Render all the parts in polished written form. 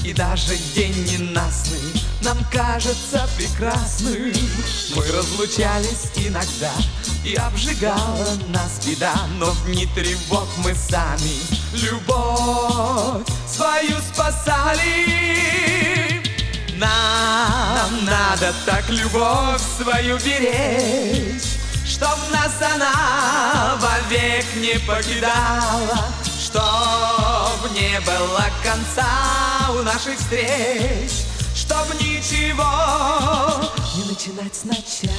И даже день ненастный нам кажется прекрасным. Мы разлучались иногда, и обжигала нас беда. Но в дни тревог мы сами любовь свою спасали. Нам надо так любовь свою беречь, чтоб нас она вовек не покидала, чтоб не было конца у наших встреч, чтоб ничего не начинать сначала.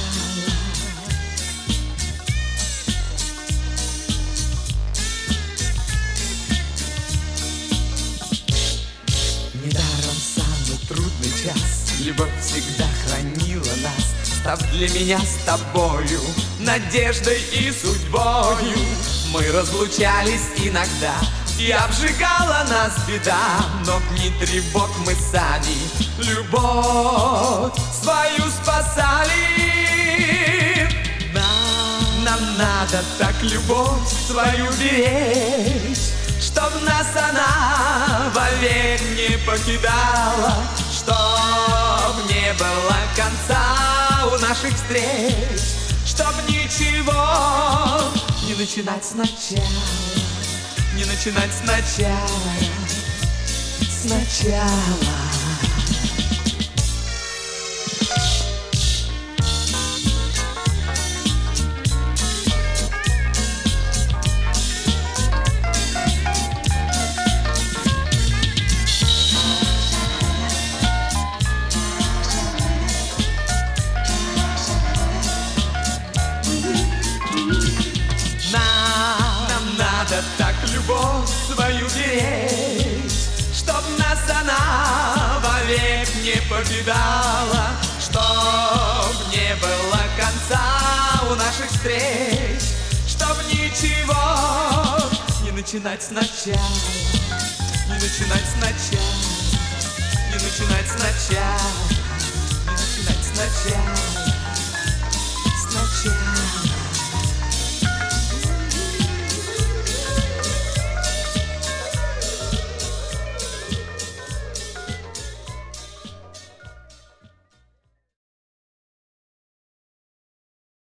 Недаром самый трудный час любовь всегда хранила нас, став для меня с тобою надеждой и судьбою. Мы разлучались иногда, и обжигала нас беда, но в дни тревог мы сами любовь свою спасали. Нам надо так любовь свою беречь, чтоб нас она вовек не покидала, чтоб не было конца у наших встреч, чтоб ничего не начинать сначала, не начинать сначала, сначала. Так любовь свою беречь, чтоб нас она вовек не покидала, чтоб не было конца у наших встреч, чтоб ничего не начинать сначала, не начинать сначала, не начинать сначала, не начинать сначала.